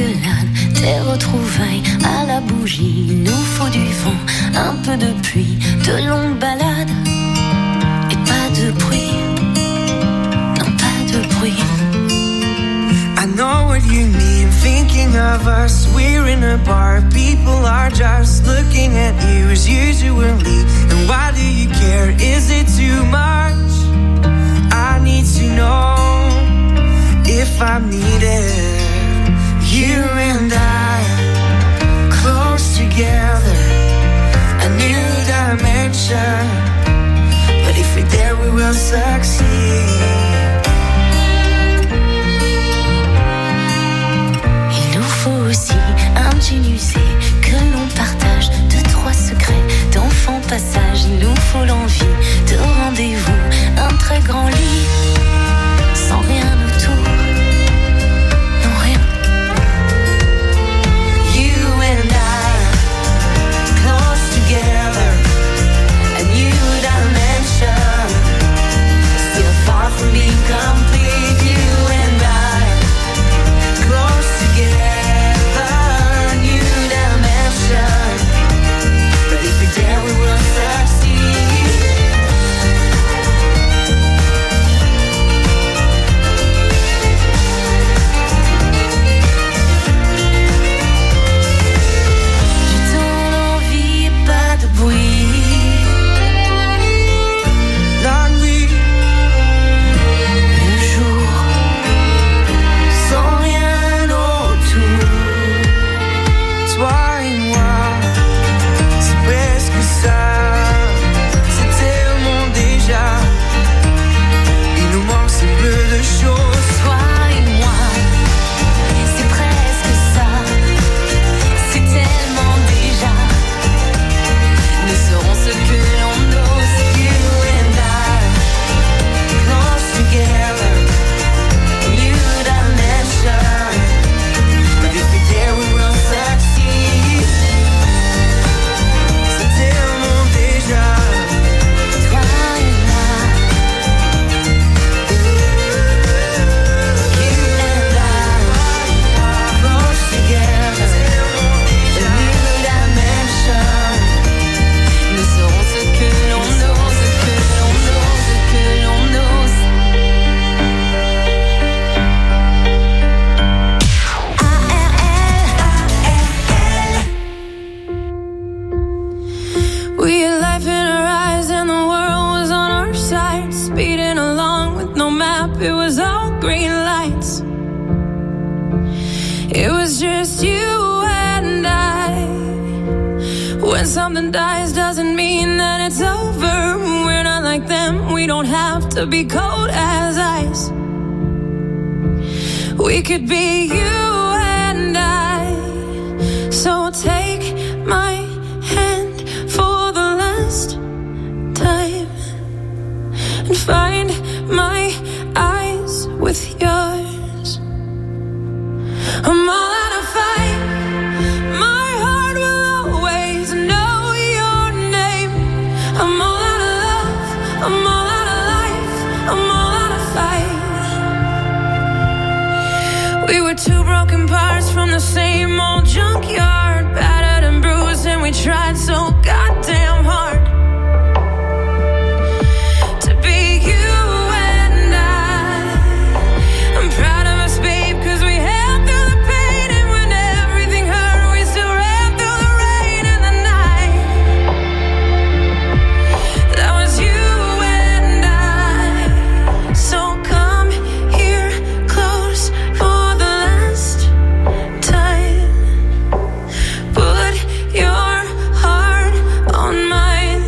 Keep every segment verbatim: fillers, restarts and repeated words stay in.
engueulades, des retrouvailles à la bougie. Il nous faut du vent, un peu de pluie, de longues balades et pas de bruit. Non, pas de bruit. I know what you need, thinking of us. We're in a bar, people are just looking at you as usually. And why do you care? Is it too much? I need to know if I'm needed. You and I, close together, a new dimension. But if we're there, we will succeed. Aussi un jean usé que l'on partage, deux, trois secrets d'enfants passage. Il nous faut l'envie de rendez-vous, un très grand lit, sans rien autour, non rien. You and I, close together, a new dimension, still far from being complete. You and I, close together. But if we dare, we will succeed. Du temps, l'envie et pas de bruit. La nuit, le jour, sans rien autour. Toi et moi, c'est presque ça. C'est tellement déjà. Il nous manque si peu de choses. Toi et moi, c'est presque ça. C'est tellement déjà. Nous serons ce que l'on ose. You and I, close together, new dimension. But if we dare, we will succeed. C'est tellement déjà. Toi et moi, you and I, close together, a new dimension. Nous serons ce que l'on ose, ce que l'on ose, ce que l'on ose. A R L, A R L. We had life in our eyes and the world was on our side. Speeding along with no map, it was all green lights. It was just you and I. When something dies doesn't mean that it's over. We're not like them, we don't have to be cold as ice. We could be you and I. So take my hand for the last time and find my eyes with yours. I'm all out of fight. My heart will always know your name. I'm all out of love. I'm all out of life. I'm all out of fight. We were two broken parts from the same old junkyard, battered and bruised, and we tried so goddamn hard to be you and I. I'm proud of us, babe, 'cause we held through the pain, and when everything hurt, we still ran through the rain and the night. That was you and I. So come here close for the last time. Put your heart on mine.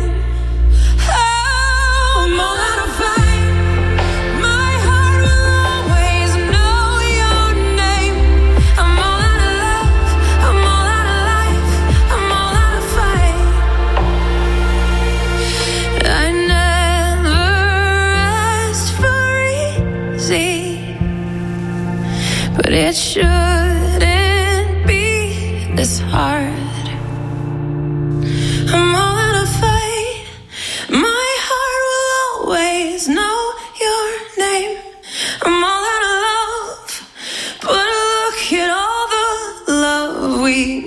Oh, I'm all out of fight. My heart will always know your name. I'm all out of love. I'm all out of life. I'm all out of fight. I never asked for easy, but it shouldn't be this hard. I'm all out of fight. My heart will always know your name. I'm all out of love, but look at all the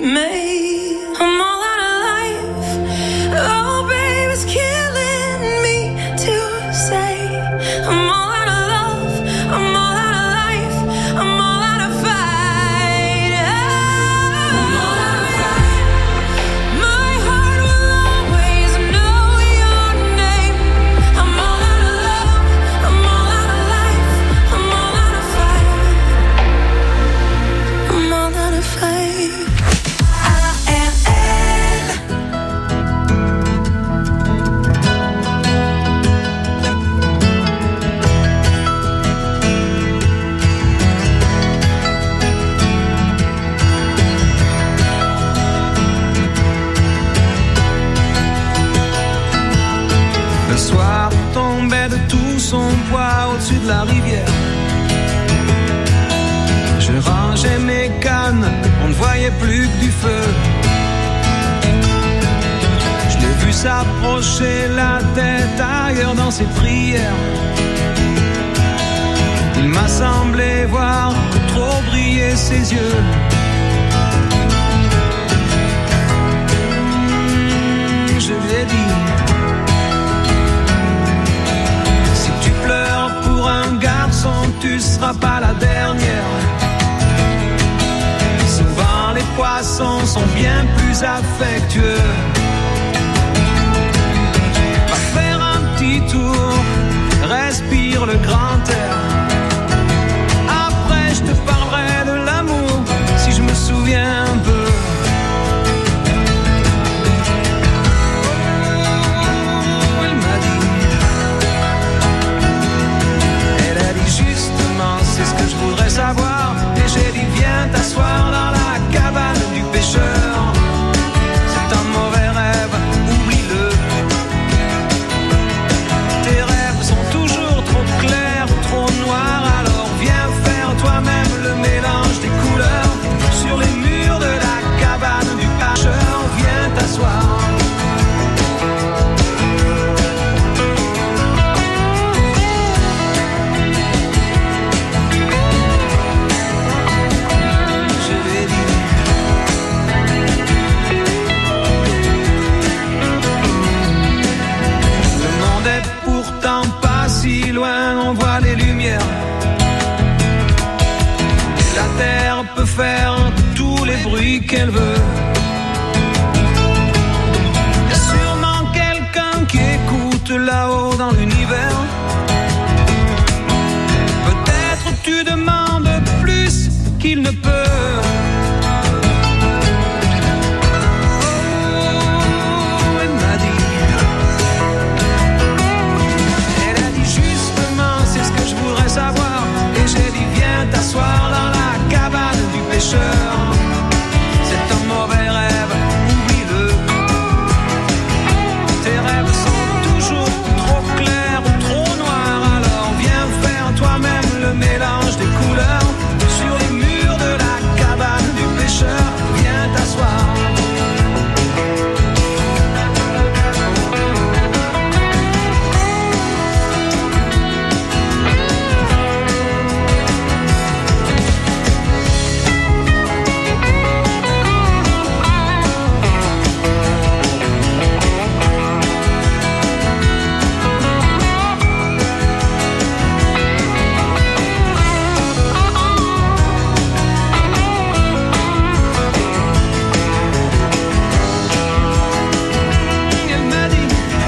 me. I'm all out of life. Oh, babe, it's killing me to say I'm all out of love. I'm all out of life. I'm all out of fight. Oh, I'm all out of fight. My heart will always know your name. I'm all out of love. I'm all out of life. I'm all out of fight. I'm all out of fight. Le soir tombait de tout son poids au-dessus de la rivière. Je rangeais mes cannes, on ne voyait plus que du feu. Je l'ai vu s'approcher, la tête ailleurs dans ses prières. Il m'a semblé voir trop briller ses yeux. Mmh, je lui ai dit: si tu pleures pour un garçon, tu seras pas la dernière. Souvent les poissons sont bien plus affectueux. Va faire un petit tour, respire le grand air. Après je te parlerai de l'amour, si je me souviens un peu. Oh, elle m'a dit, elle a dit justement, c'est ce que je voudrais savoir. Et j'ai dit, viens t'asseoir dans la cabane du pêcheur. C'est un mauvais rêve, oublie-le. Tes rêves sont toujours trop clairs ou trop noirs. Alors viens faire toi-même le mélange des couleurs. Sur les murs de la cabane du pêcheur, viens t'asseoir. Je lui ai dit, le monde est pourtant pas si loin, on voit les lumières. Et la terre peut faire tous les bruits qu'elle veut. Y a sûrement quelqu'un qui écoute là-haut dans l'univers. Peut-être tu demandes plus qu'il ne peut. Oh, elle m'a dit, elle a dit justement, c'est ce que je voudrais savoir. Et j'ai dit, viens t'asseoir dans la cabane du pêcheur. C'est un mauvais rêve, oublie-le. Tes rêves sont toujours trop clairs ou trop noirs. Alors viens faire toi-même le mélange des couleurs. Sur les murs de la cabane du pêcheur, viens t'asseoir. Elle m'a dit,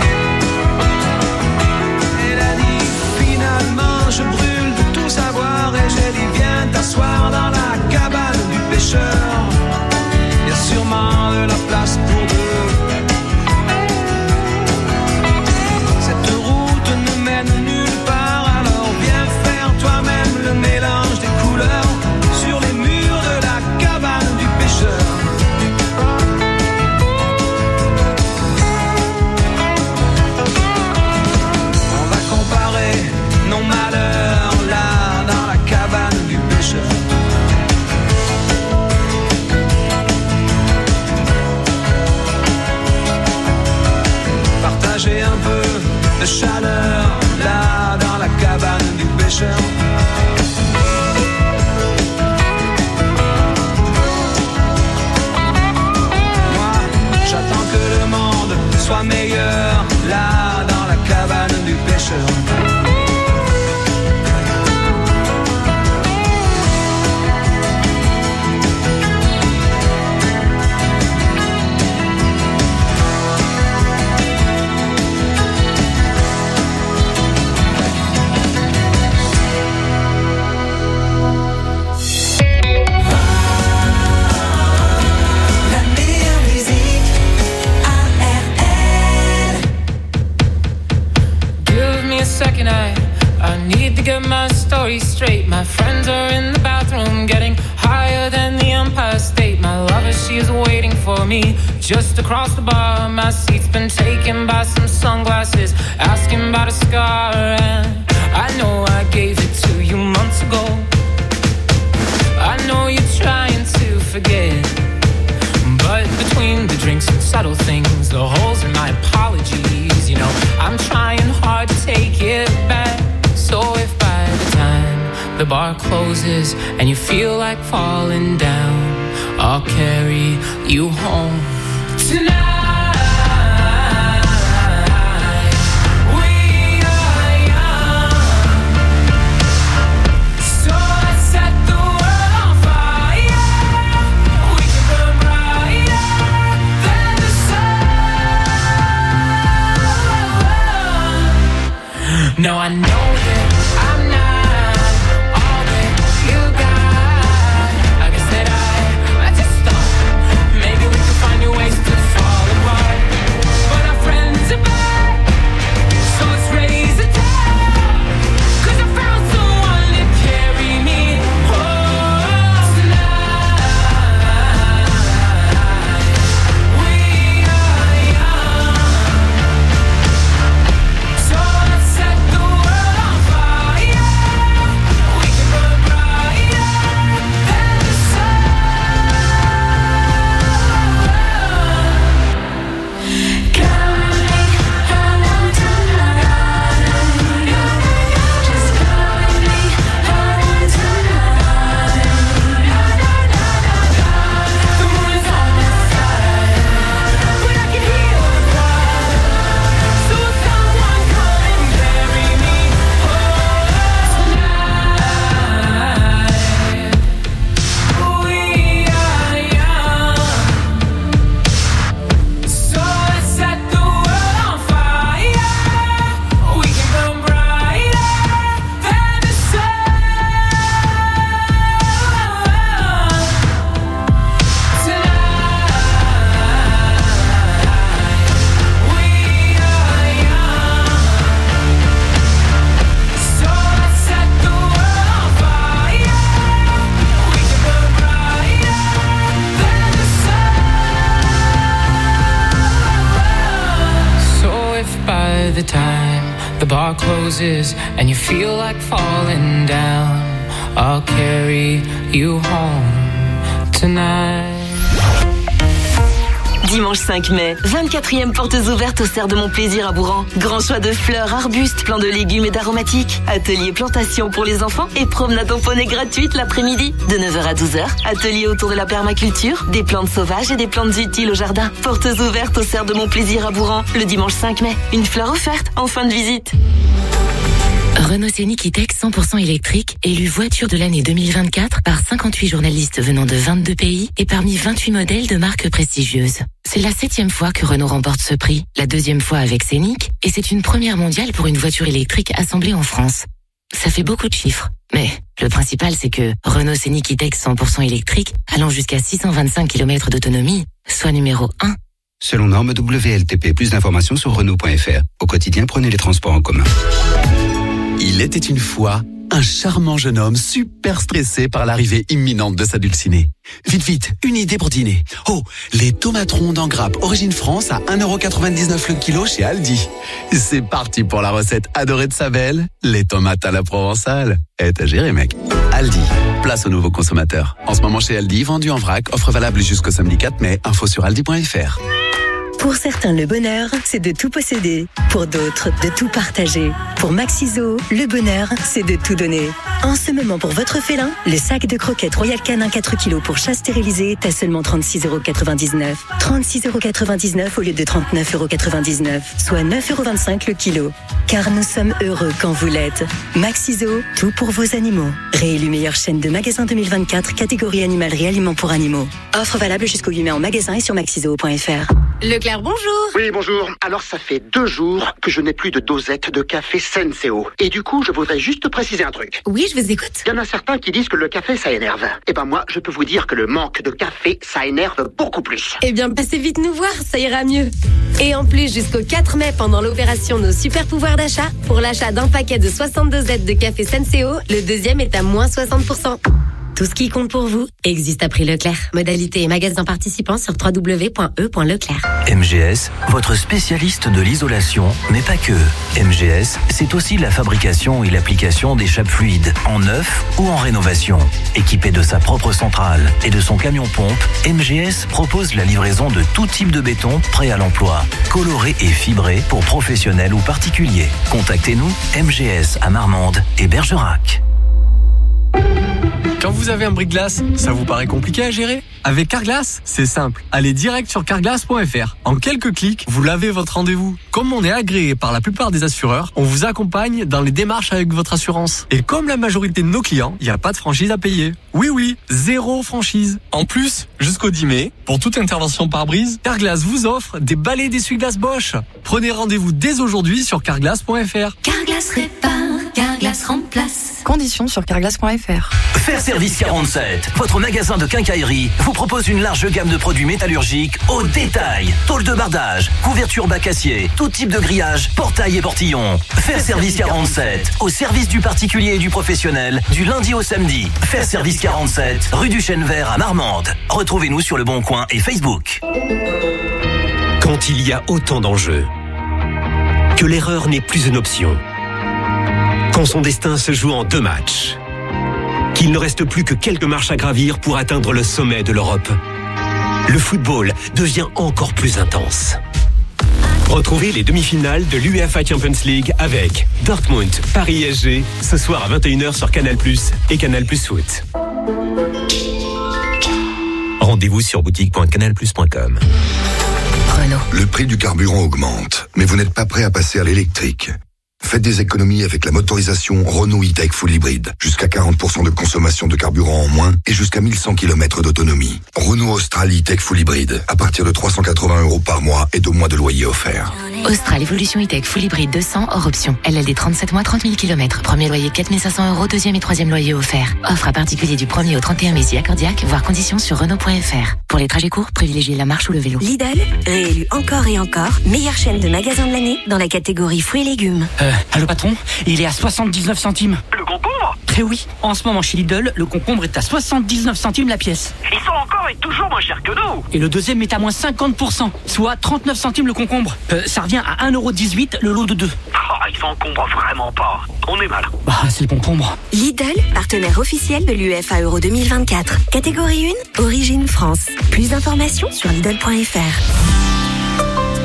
elle a dit, finalement je brûle de tout savoir. Et j'ai dit, viens t'asseoir dans la cabane du pêcheur. Y a sûrement de la place pour deux. Cette route ne mène nulle part. Alors viens faire toi-même le mélange des couleurs. Sur les murs de la cabane du pêcheur. On va comparer nos malheurs là dans la cabane du pêcheur. Partager un peu de chaleur là dans la cabane du pêcheur. story straight. My friends are in the bathroom getting higher than the Empire State. My lover, she is waiting for me just across the bar. My seat's been taken by some sunglasses, asking about a scar. And I know I gave it to you months ago. I know you're trying to forget, but between the drinks and subtle things, the holes in my apologies, you know, I'm trying hard to take it back. So if by the time the bar closes and you feel like falling down, I'll carry you home tonight. No, I know that I'm not all that you got. I guess that I, I just thought maybe we could find new ways to fall apart. But our friends are back, so let's raise a toast. 'Cause I found someone to carry me home tonight. We are young, so let's set the time the bar closes and you feel like falling down, I'll carry you home tonight. Dimanche cinq mai, vingt-quatrième portes ouvertes au Cerf de Mon Plaisir à Bourran. Grand choix de fleurs, arbustes, plants de légumes et d'aromatiques. Atelier plantation pour les enfants et promenade en poney gratuite l'après-midi. De neuf heures à douze heures, atelier autour de la permaculture, des plantes sauvages et des plantes utiles au jardin. Portes ouvertes au Cerf de Mon Plaisir à Bourran, le dimanche cinq mai. Une fleur offerte en fin de visite. Renault Scénic E-Tech cent pour cent électrique, élu voiture de l'année deux mille vingt-quatre par cinquante-huit journalistes venant de vingt-deux pays et parmi vingt-huit modèles de marques prestigieuses. C'est la septième fois que Renault remporte ce prix, la deuxième fois avec Scénic, et c'est une première mondiale pour une voiture électrique assemblée en France. Ça fait beaucoup de chiffres, mais le principal c'est que Renault Scénic E-Tech cent pour cent électrique, allant jusqu'à six cent vingt-cinq kilomètres d'autonomie, soit numéro un. Selon norme W L T P, plus d'informations sur Renault point F R. Au quotidien, prenez les transports en commun. Il était une fois un charmant jeune homme super stressé par l'arrivée imminente de sa dulcinée. Vite, vite, une idée pour dîner. Oh, les tomates rondes en grappe origine France à un euro quatre-vingt-dix-neuf le kilo chez Aldi. C'est parti pour la recette adorée de sa belle, les tomates à la provençale. Eh, t'as géré, mec. Aldi, place aux nouveaux consommateurs. En ce moment chez Aldi, vendu en vrac, offre valable jusqu'au samedi quatre mai, info sur aldi point F R. Pour certains, le bonheur, c'est de tout posséder. Pour d'autres, de tout partager. Pour Maxiso, le bonheur, c'est de tout donner. En ce moment, pour votre félin, le sac de croquettes Royal Canin quatre kilos pour chat stérilisé est à seulement trente-six euros quatre-vingt-dix-neuf. trente-six euros quatre-vingt-dix-neuf au lieu de trente-neuf euros quatre-vingt-dix-neuf, soit neuf euros vingt-cinq le kilo. Car nous sommes heureux quand vous l'êtes. Maxiso, tout pour vos animaux. Réélu meilleure chaîne de magasins deux mille vingt-quatre, catégorie animalerie aliments pour animaux. Offre valable jusqu'au huit mai en magasin et sur maxiso point F R. Leclerc, bonjour. Oui, bonjour. Alors, ça fait deux jours que je n'ai plus de dosette de café Senseo. Et du coup, je voudrais juste préciser un truc. Oui, je je vous écoute. Il y en a certains qui disent que le café, ça énerve. Eh ben moi, je peux vous dire que le manque de café, ça énerve beaucoup plus. Eh bien, passez vite nous voir, ça ira mieux. Et en plus, jusqu'au quatre mai, pendant l'opération Nos Super Pouvoirs d'achat, pour l'achat d'un paquet de soixante-deux Z de café Senseo, le deuxième est à moins soixante pour cent. Tout ce qui compte pour vous existe à prix Leclerc. Modalité et magasin participants sur w w w point e point leclerc. M G S, votre spécialiste de l'isolation, mais pas que. M G S, c'est aussi la fabrication et l'application d'échappes fluides, en neuf ou en rénovation. Équipé de sa propre centrale et de son camion-pompe, M G S propose la livraison de tout type de béton prêt à l'emploi, coloré et fibré pour professionnels ou particuliers. Contactez-nous, M G S à Marmande et Bergerac. Quand vous avez un bris-glace, ça vous paraît compliqué à gérer? Avec Carglass, c'est simple. Allez direct sur carglass point f r. En quelques clics, vous lavez votre rendez-vous. Comme on est agréé par la plupart des assureurs, on vous accompagne dans les démarches avec votre assurance. Et comme la majorité de nos clients, il n'y a pas de franchise à payer. Oui, oui, zéro franchise. En plus, jusqu'au dix mai, pour toute intervention par brise, Carglass vous offre des balais d'essuie-glace Bosch. Prenez rendez-vous dès aujourd'hui sur carglass point f r. Carglass répare, Carglass remplace. Conditions sur carglass point f r. Faire Service quarante-sept, votre magasin de quincaillerie, vous propose une large gamme de produits métallurgiques au détail. Tôle de bardage, couverture bac acier, tout type de grillage, portail et portillon. Faire Service quarante-sept, au service du particulier et du professionnel, du lundi au samedi. Faire Service quarante-sept, rue du Chêne Vert à Marmande. Retrouvez-nous sur Le Bon Coin et Facebook. Quand il y a autant d'enjeux, que l'erreur n'est plus une option, quand son destin se joue en deux matchs, qu'il ne reste plus que quelques marches à gravir pour atteindre le sommet de l'Europe, le football devient encore plus intense. Retrouvez les demi-finales de l'UEFA Champions League avec Dortmund, Paris S G, ce soir à vingt et une heures sur Canal plus, et Canal plus Foot. Rendez-vous sur boutique point canal plus point com. Renault. Le prix du carburant augmente, mais vous n'êtes pas prêt à passer à l'électrique. Faites des économies avec la motorisation Renault E-Tech Full Hybrid. Jusqu'à quarante pour cent de consommation de carburant en moins et jusqu'à mille cent kilomètres d'autonomie. Renault Austral E-Tech Full Hybrid. À partir de trois cent quatre-vingts euros par mois et deux mois de loyer offert. Austral Evolution E-Tech Full Hybrid deux cents hors option. L L D trente-sept mois, trente mille kilomètres. Premier loyer quatre mille cinq cents euros, deuxième et troisième loyer offert. Offre à particulier du premier au trente et un mai si accordiaque, voire conditions sur Renault point f r. Pour les trajets courts, privilégiez la marche ou le vélo. Lidl, réélu encore et encore, meilleure chaîne de magasins de l'année dans la catégorie fruits et légumes. Euh, allô patron, il est à soixante-dix-neuf centimes. Le concombre ? Eh oui, en ce moment chez Lidl, le concombre est à soixante-dix-neuf centimes la pièce. Ils sont encore et toujours moins chers que nous. Et le deuxième est à moins cinquante pour cent, soit trente-neuf centimes le concombre. Euh, ça revient à un euro dix-huit le lot de deux. Oh, ils s'encombrent vraiment pas. On est mal. Bah, c'est le concombre. Lidl, partenaire officiel de l'UEFA Euro deux mille vingt-quatre. Catégorie un, origine France. Plus d'informations sur Lidl point f r.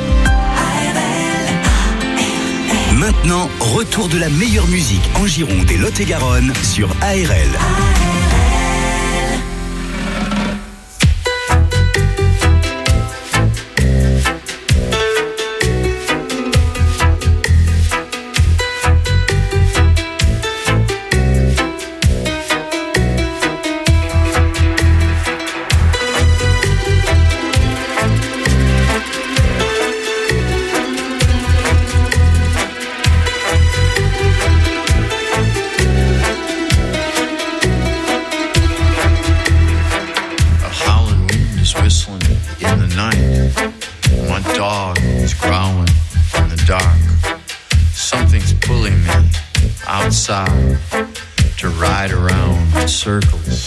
Maintenant, retour de la meilleure musique en Gironde et Lot-et-Garonne sur A R L. To ride around in circles.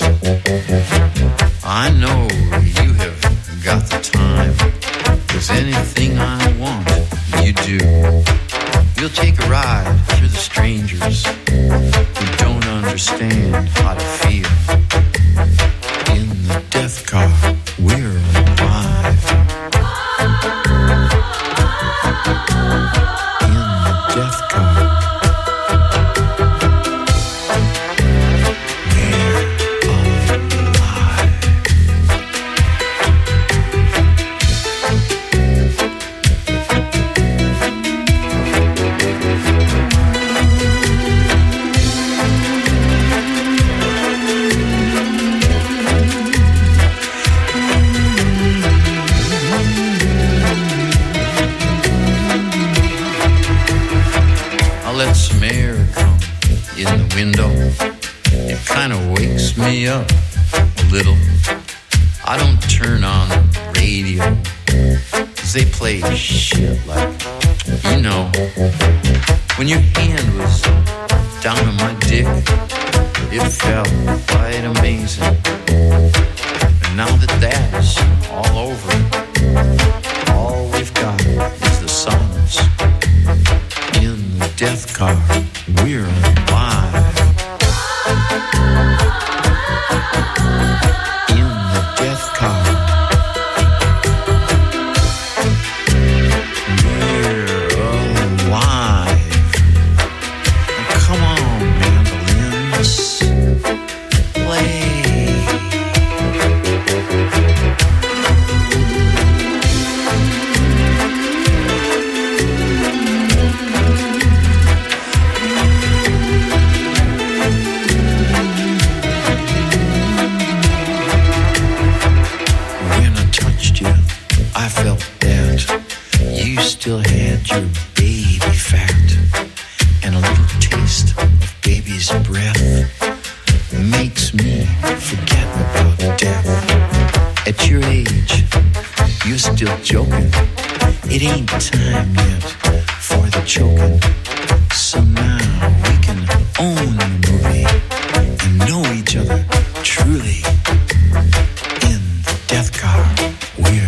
I know you have got the time, 'cause anything I want, you do. We'll take a ride through the strangers who don't understand how to feel. In the death car, we're alive. In the death car. me up a little. I don't turn on the radio, 'cause they play shit like, you know, when your hand was down on my dick, it felt quite amazing. And now that that's all over, all we've got is the silence. In the death car, we're alive. In the death car, we're alive. Now come on, mandolins, play. I felt that you still had your baby fat, and a little taste of baby's breath makes me forget about death. At your age, you're still joking. It ain't time yet for the choking. So now we can own the movie and know each other truly. In the death car, we're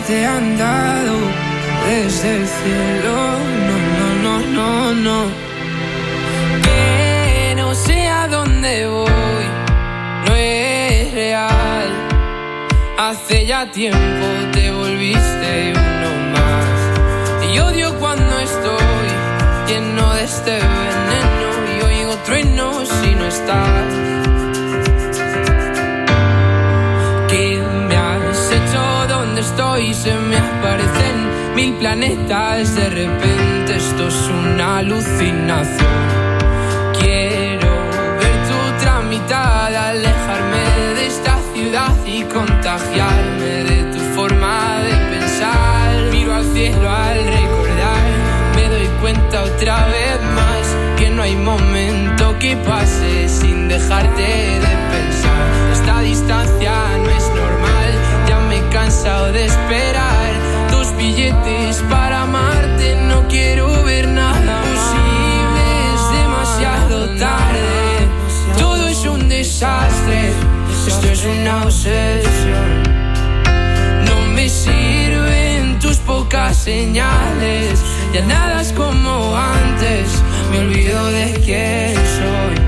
te han dado desde el cielo. No, no, no, no, no. Que no sé a dónde voy, no es real. Hace ya tiempo te volviste uno más. Y odio cuando estoy lleno de este veneno y oigo truenos si no estás. ¿Qué me has hecho? ¿Dónde estoy? Se me aparecen mil planetas. De repente esto es una alucinación. Quiero ver tu tramitada, alejarme de esta ciudad y contagiarme de tu forma de pensar. Miro al cielo al recordar, me doy cuenta otra vez más que no hay momento que pase sin dejarte de pensar. Esta distancia no es normal, ya me he cansado de esperar tus billetes para amarte. No quiero ver nada posible, es demasiado tarde. Todo es un desastre, esto es una obsesión. No me sirven tus pocas señales, ya nada es como antes, me olvido de quién soy.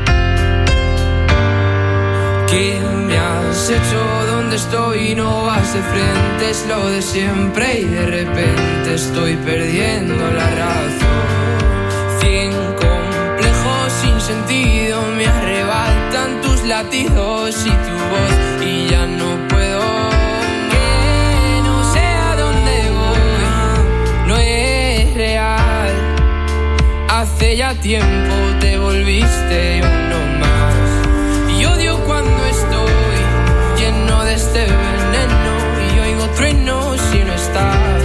¿Qué me has hecho? ¿Dónde estoy? No vas de frente, es lo de siempre y de repente estoy perdiendo la razón. Cien complejos sin sentido me arrebatan tus latidos y tu voz y ya no puedo. Que no sé a dónde voy, no es real. Hace ya tiempo te volviste uno más. Y odio cuando estoy lleno de este veneno y oigo truenos si no estás.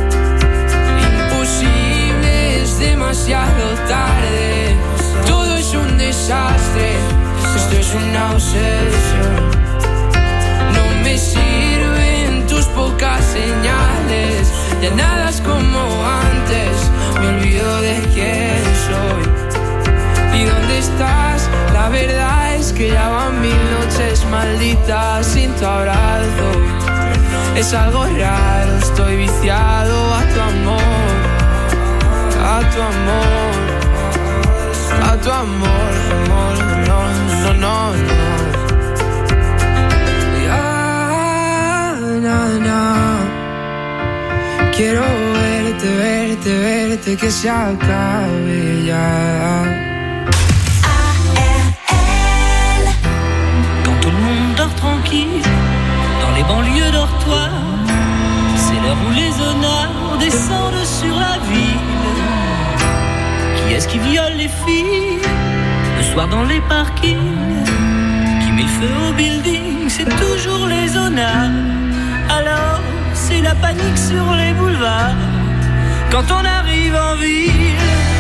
Imposible, es demasiado tarde. Todo es un desastre, esto es una obsesión. No me sirven tus pocas señales, ya nada es como antes, me olvido de quién soy. ¿Y dónde estás? La verdad es que ya van mil noches malditas sin tu abrazo. Es algo raro, estoy viciado a tu amor, a tu amor, a tu amor, amor, no, no, no, no. Ya, no, no. Quiero verte, verte, verte, que se acabe ya. Tranquille, dans les banlieues dortoirs, c'est l'heure où les honneurs descendent sur la ville. Qui est-ce qui viole les filles le soir dans les parkings? Qui met le feu au building? C'est toujours les honneurs. Alors c'est la panique sur les boulevards quand on arrive en ville.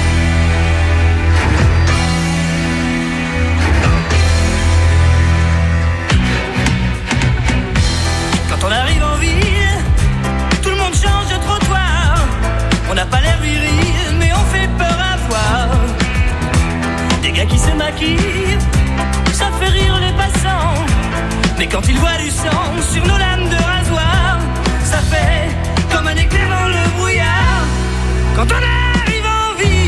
Quand on arrive en ville, tout le monde change de trottoir. On n'a pas l'air viril, mais on fait peur à voir. Des gars qui se maquillent, ça fait rire les passants. Mais quand ils voient du sang sur nos lames de rasoir, ça fait comme un éclair dans le brouillard. Quand on arrive en ville,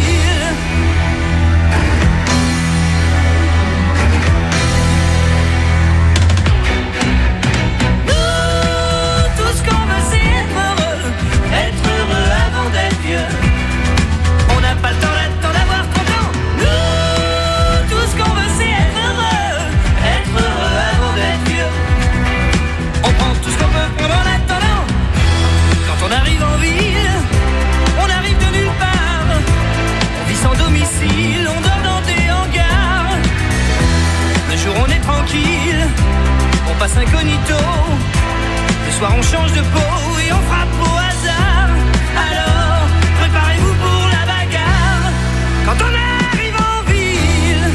on n'a pas le temps là-dedans d'avoir content. Nous, tout ce qu'on veut c'est être heureux. Être heureux avant d'être vieux. On prend tout ce qu'on peut prendre en attendant. Quand on arrive en ville, on arrive de nulle part. On vit sans domicile, on dort dans des hangars. Le jour on est tranquille, on passe incognito. Le soir on change de peau et on frappe au hasard. Alors, préparez-vous pour la bagarre quand on arrive en ville.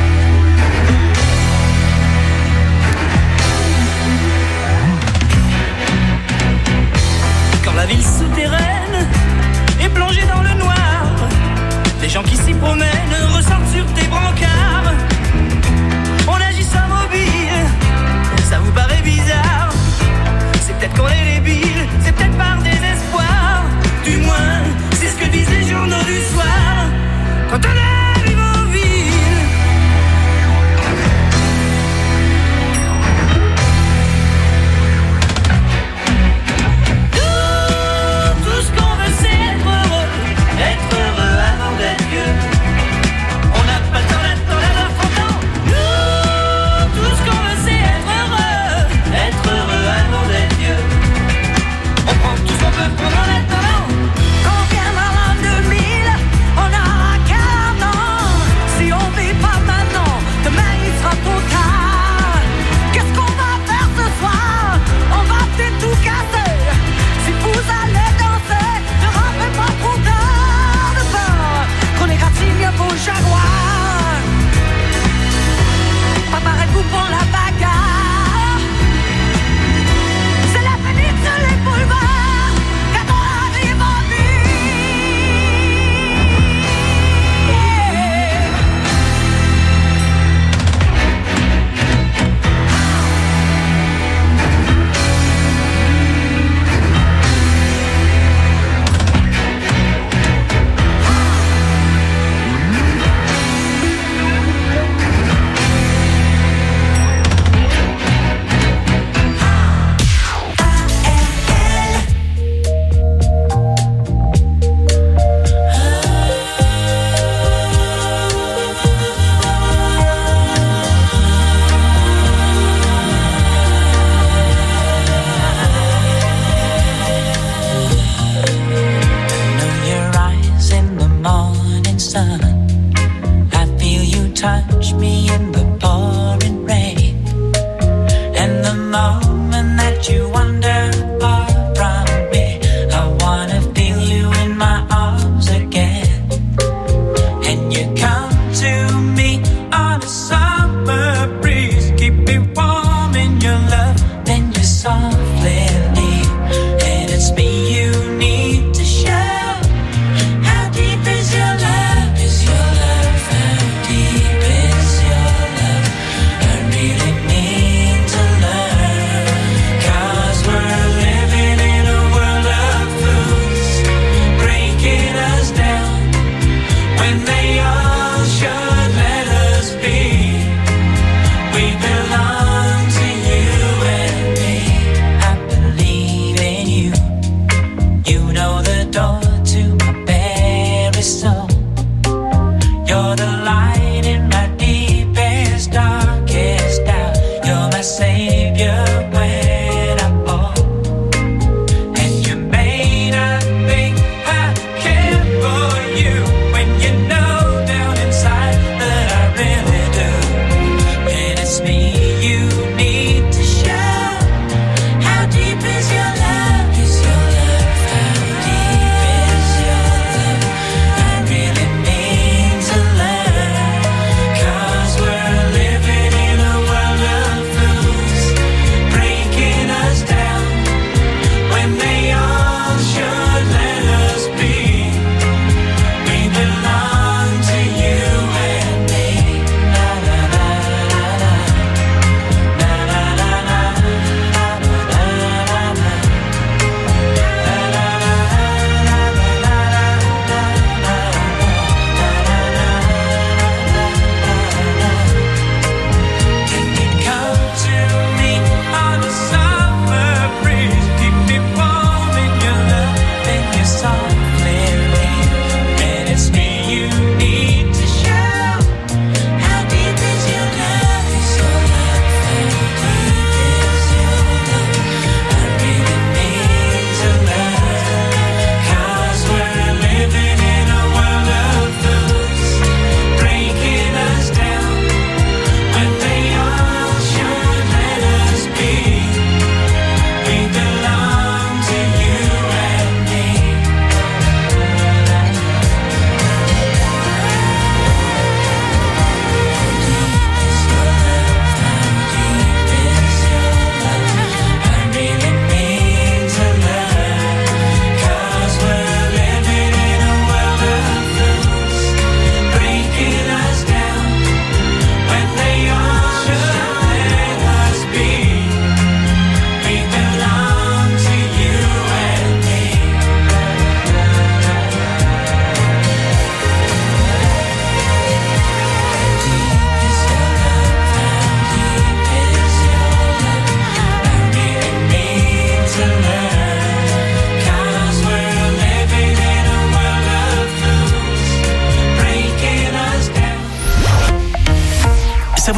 Quand la ville souterraine est plongée dans le noir, les gens qui s'y promènent ressortent sur tes brancards. On agit sans mobile, ça vous paraît bizarre. C'est peut-être qu'on est débile, c'est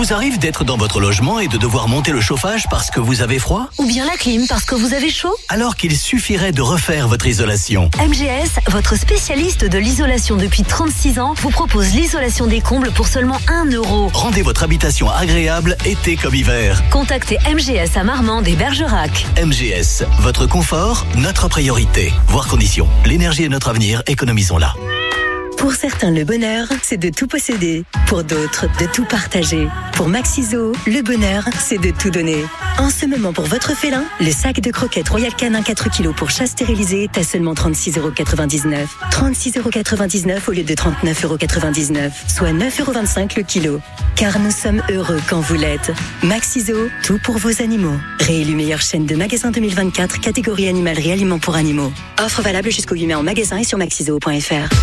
vous arrive d'être dans votre logement et de devoir monter le chauffage parce que vous avez froid? Ou bien la clim parce que vous avez chaud? Alors qu'il suffirait de refaire votre isolation. M G S, votre spécialiste de l'isolation depuis trente-six ans, vous propose l'isolation des combles pour seulement un euro. Rendez votre habitation agréable été comme hiver. Contactez M G S à Marmande et Bergerac. M G S, votre confort, notre priorité. Voir conditions. L'énergie est notre avenir, économisons-la. Pour certains, le bonheur, c'est de tout posséder. Pour d'autres, de tout partager. Pour Maxiso, le bonheur, c'est de tout donner. En ce moment, pour votre félin, le sac de croquettes Royal Canin quatre kilos pour chat stérilisé est à seulement trente-six euros quatre-vingt-dix-neuf. trente-six euros quatre-vingt-dix-neuf au lieu de trente-neuf euros quatre-vingt-dix-neuf, soit neuf euros vingt-cinq le kilo. Car nous sommes heureux quand vous l'êtes. Maxiso, tout pour vos animaux. Réélu meilleure chaîne de magasins deux mille vingt-quatre, catégorie animalerie aliments pour animaux. Offre valable jusqu'au huit mai en magasin et sur maxiso point f r.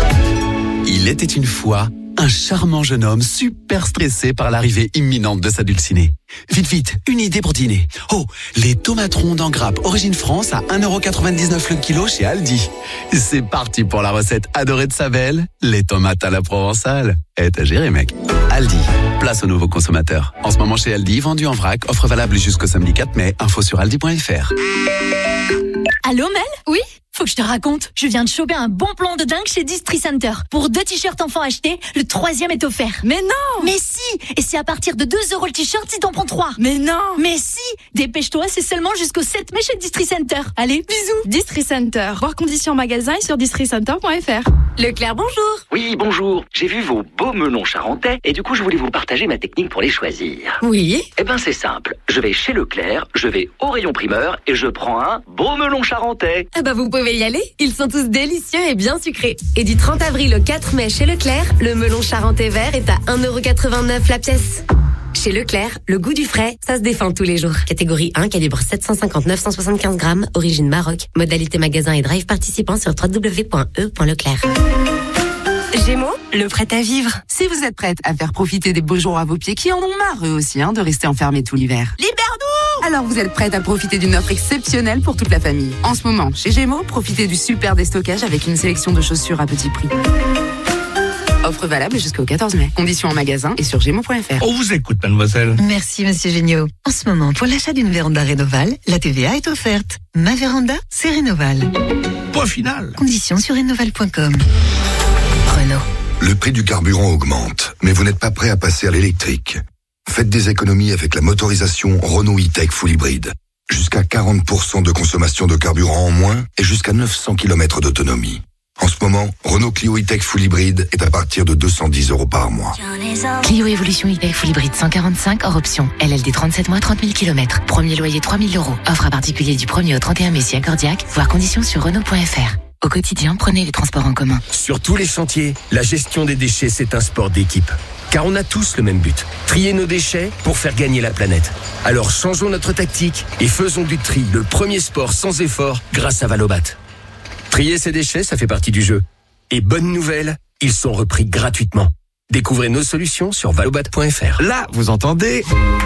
Il était une fois un charmant jeune homme super stressé par l'arrivée imminente de sa dulcinée. Vite, vite, une idée pour dîner. Oh, les tomates rondes en grappe Origine France à un euro quatre-vingt-dix-neuf le kilo chez Aldi. C'est parti pour la recette adorée de sa belle, les tomates à la provençale. Eh, t'as géré, mec. Aldi, place aux nouveaux consommateurs. En ce moment chez Aldi, vendu en vrac, offre valable jusqu'au samedi quatre mai. Info sur aldi point f r. Allô, Mel? Oui? Faut que je te raconte, je viens de choper un bon plan de dingue chez Distri Center. Pour deux t-shirts enfants achetés, le troisième est offert. Mais non! Mais si! Et c'est à partir de deux euros le t-shirt si t'en prends trois. Mais non! Mais si! Dépêche-toi, c'est seulement jusqu'au sept mai chez Distri Center. Allez, bisous! Distri Center. Voir conditions magasin et sur distri center point f r. Leclerc, bonjour! Oui, bonjour. J'ai vu vos beaux melons charentais et du coup, je voulais vous partager ma technique pour les choisir. Oui? Eh ben, c'est simple. Je vais chez Leclerc, je vais au rayon primeur et je prends un beau melon charentais. Eh ben, vous pouvez y aller. Ils sont tous délicieux et bien sucrés. Et du trente avril au quatre mai chez Leclerc, le melon charentais vert est à un euro quatre-vingt-neuf la pièce. Chez Leclerc, le goût du frais, ça se défend tous les jours. Catégorie un, calibre sept cent cinquante neuf cent soixante-quinze grammes, origine Maroc. Modalité magasin et drive participant sur w w w point e point leclerc. Gémeaux, le prêt à vivre. Si vous êtes prête à faire profiter des beaux jours à vos pieds qui en ont marre eux aussi hein, de rester enfermés tout l'hiver. Libère-nous! Alors vous êtes prête à profiter d'une offre exceptionnelle pour toute la famille. En ce moment, chez Gémeaux, profitez du super déstockage avec une sélection de chaussures à petit prix. Offre valable jusqu'au quatorze mai. Conditions en magasin et sur gémeaux point f r. On vous écoute, mademoiselle. Merci, monsieur Géniaud. En ce moment, pour l'achat d'une véranda Rénoval, la T V A est offerte. Ma véranda, c'est Rénoval. Point final. Conditions sur rénoval point com. Renault. Le prix du carburant augmente, mais vous n'êtes pas prêt à passer à l'électrique. Faites des économies avec la motorisation Renault E-Tech Full Hybrid. Jusqu'à quarante pour cent de consommation de carburant en moins et jusqu'à neuf cents kilomètres d'autonomie. En ce moment, Renault Clio E-Tech Full Hybrid est à partir de deux cent dix euros par mois. Clio Evolution E-Tech Full Hybrid cent quarante-cinq hors option. L L D trente-sept mois, trente mille kilomètres. Premier loyer trois mille euros. Offre à particulier du premier au trente et un mai si accordiaque. Voir conditions sur Renault point f r. Au quotidien, prenez les transports en commun. Sur tous les chantiers, la gestion des déchets, c'est un sport d'équipe. Car on a tous le même but, trier nos déchets pour faire gagner la planète. Alors changeons notre tactique et faisons du tri le premier sport sans effort grâce à Valobat. Trier ses déchets, ça fait partie du jeu. Et bonne nouvelle, ils sont repris gratuitement. Découvrez nos solutions sur valobat point f r. Là, vous entendez ?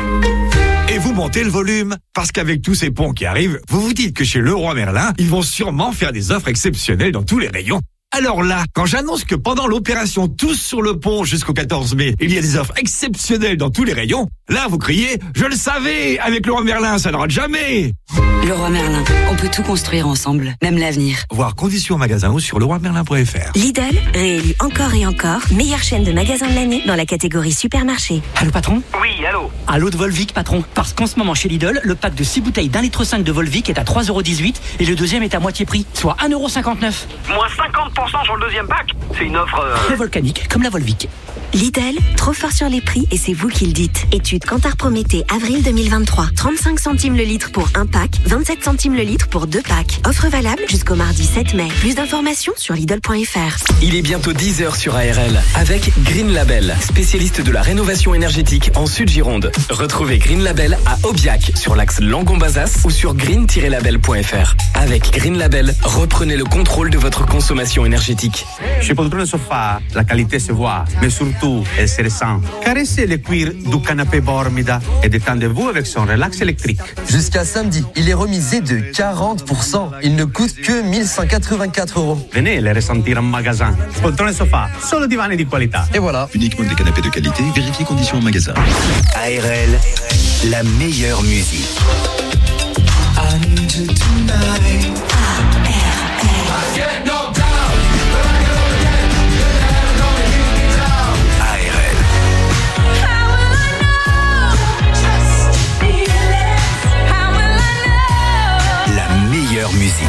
Et vous montez le volume, parce qu'avec tous ces ponts qui arrivent, vous vous dites que chez Leroy Merlin, ils vont sûrement faire des offres exceptionnelles dans tous les rayons. Alors là, quand j'annonce que pendant l'opération Tous sur le pont jusqu'au quatorze mai, il y a des offres exceptionnelles dans tous les rayons, là vous criez « Je le savais, avec Leroy Merlin, ça ne rate jamais !» Leroy Merlin, on peut tout construire ensemble, même l'avenir. Voir conditions en magasin ou sur leroy merlin point f r. Lidl, réélu encore et encore, meilleure chaîne de magasins de l'année dans la catégorie supermarché. Allô patron? Oui, allô. Allô de Volvic patron. Parce qu'en ce moment chez Lidl, le pack de six bouteilles d'un litre cinq de Volvic est à trois euros dix-huit et le deuxième est à moitié prix, soit un euro cinquante-neuf. Moins cinquante pour cent sur le deuxième pack. C'est une offre... Euh... Le volcanique, comme la Volvic. Lidl, trop fort sur les prix et c'est vous qui le dites. Étude Kantar Prométhée, avril deux mille vingt-trois. trente-cinq centimes le litre pour un pack, vingt-sept centimes le litre pour deux packs. Offre valable jusqu'au mardi sept mai. Plus d'informations sur lidl point f r. Il est bientôt dix heures sur A R L avec Green Label, spécialiste de la rénovation énergétique en Sud-Gironde. Retrouvez Green Label à Aubiac sur l'axe Langon-Bazas ou sur green tiret label point f r. Avec Green Label, reprenez le contrôle de votre consommation énergétique. Chez Poltrone Sofa, la qualité se voit, mais surtout surtout, elle se ressent. Caressez le cuir du canapé Bormida et détendez-vous avec son relax électrique. Jusqu'à samedi, il est remisé de quarante pour cent. Il ne coûte que mille cent quatre-vingt-quatre euros. Venez le ressentir en magasin. Poltrone sofa, solo divani di qualità. Et voilà. Uniquement des canapés de qualité, vérifiez conditions en magasin. A R L, la meilleure musique. Musique.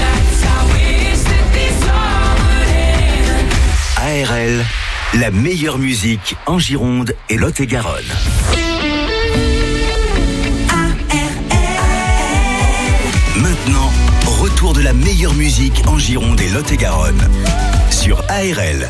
A R L, la meilleure musique en Gironde et Lot-et-Garonne. Maintenant, retour de la meilleure musique en Gironde et Lot-et-Garonne sur A R L.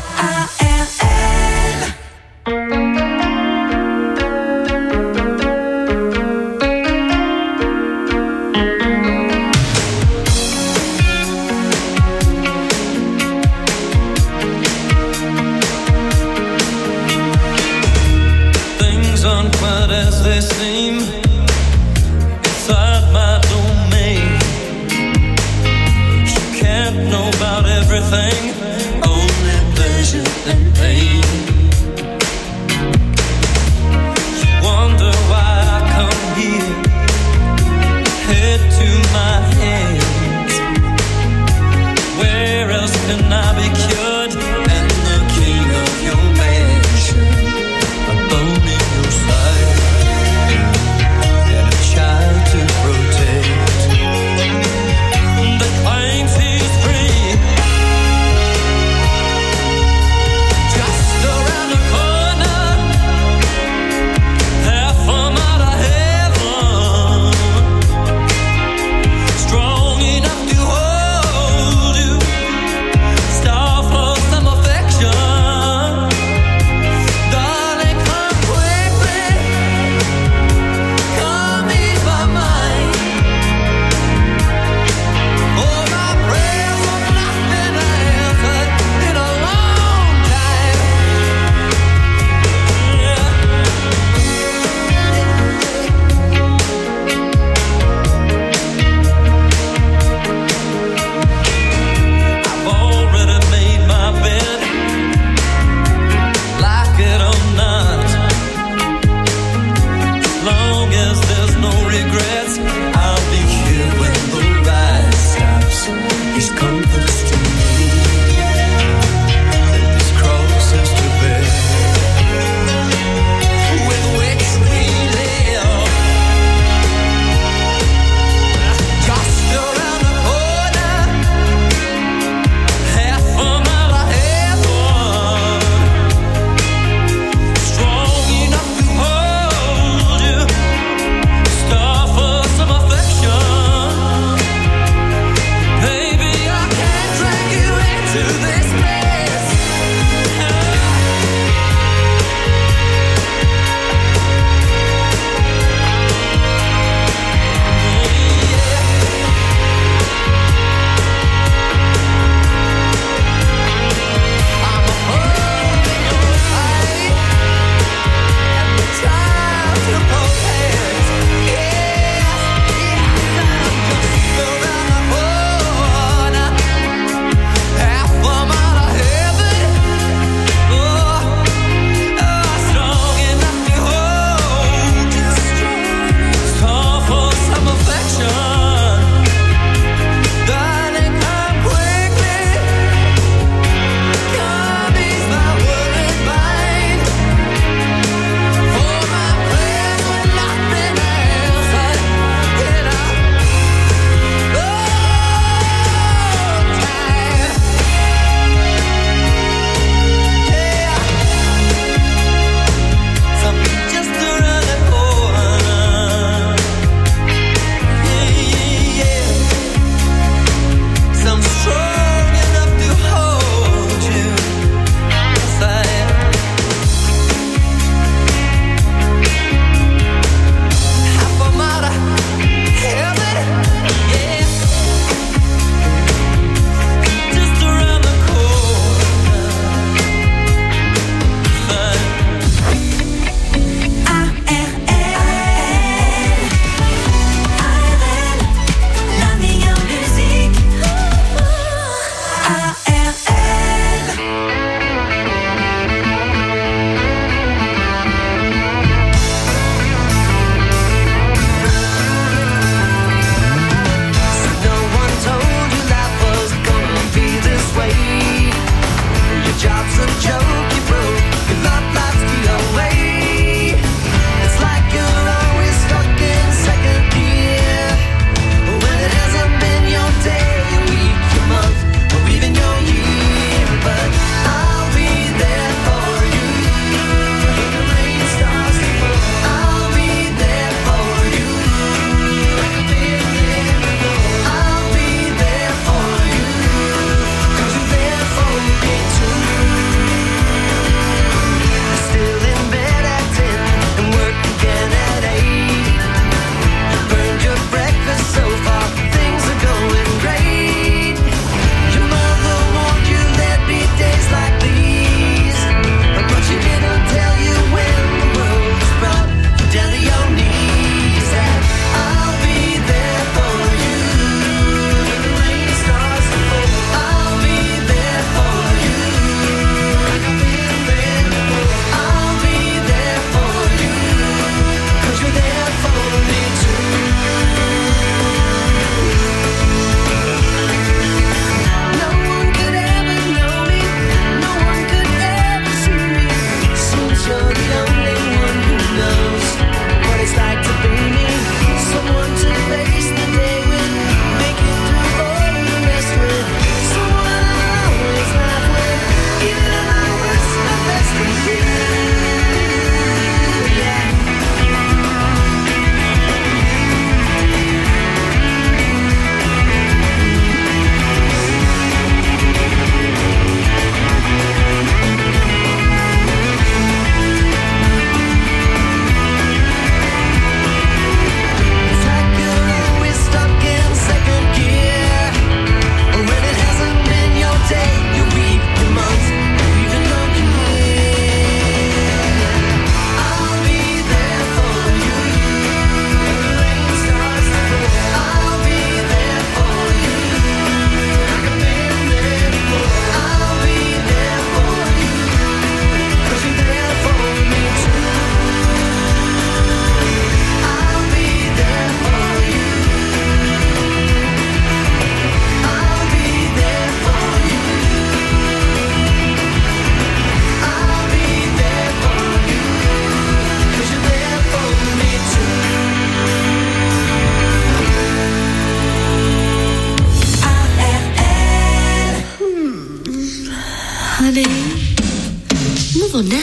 honey. Move on now.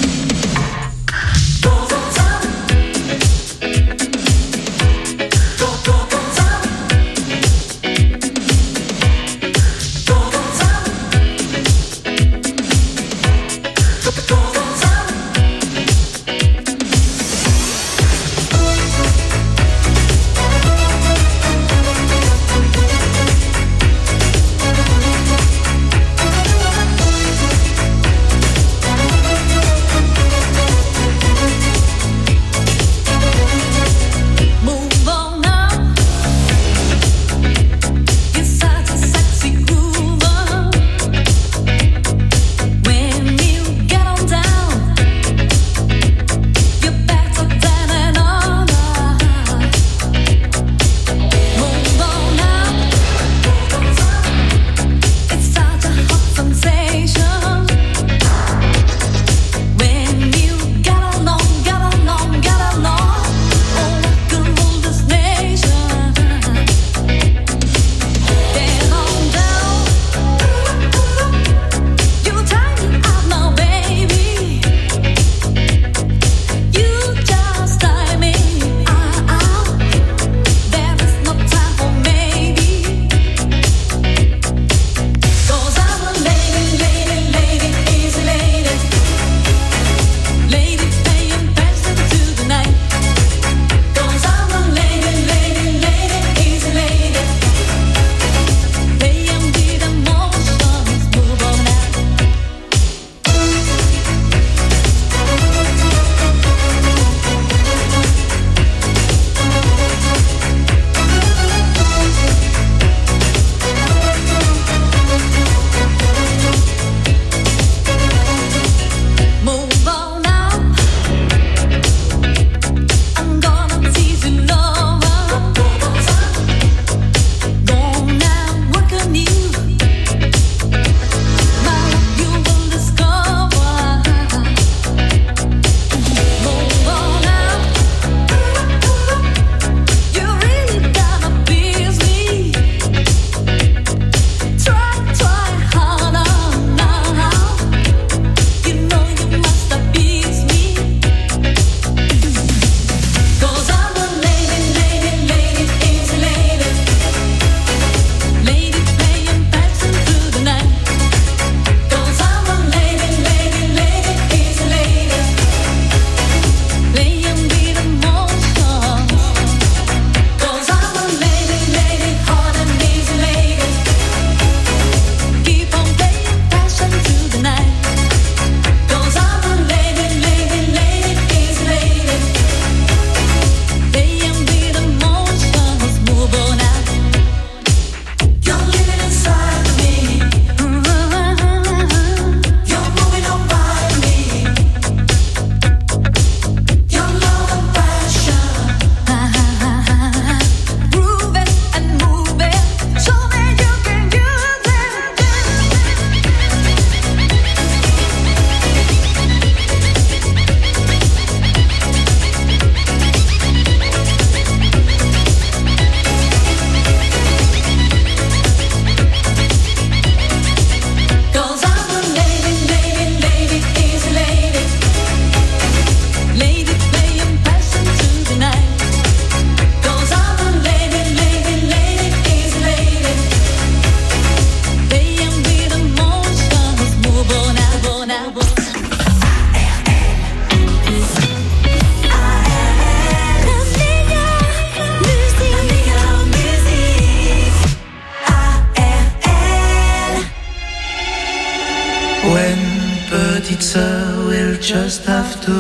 just have to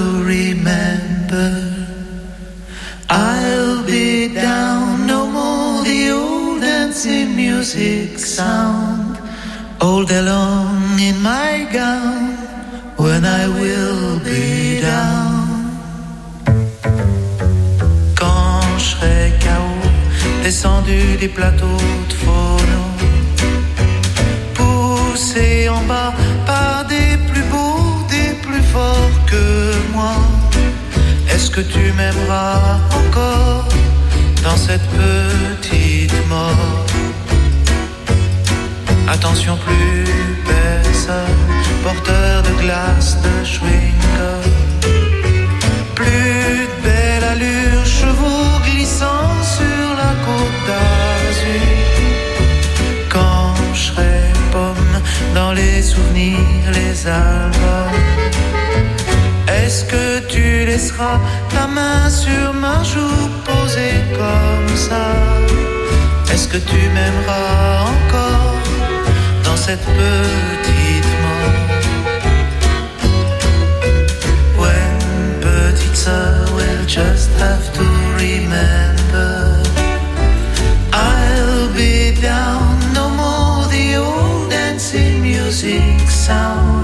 remember I'll be down, no more the old dancing music sound all day long in my gown when I will be down. Quand je serai K O, descendu des plateaux de phono, poussé en bas par des plus beaux, des plus forts que moi. Est-ce que tu m'aimeras encore dans cette petite mort? Attention, plus personne, porteur de glace, de chewing-gum. Plus de belle allure, chevaux glissant sur la côte d'Azur. Quand je serai pomme dans les souvenirs, les albums, est-ce que tu laisseras ta main sur ma joue posée comme ça? Est-ce que tu m'aimeras encore dans cette petite mort? When petite sœur will just have to remember, I'll be down, no more the old dancing music sound.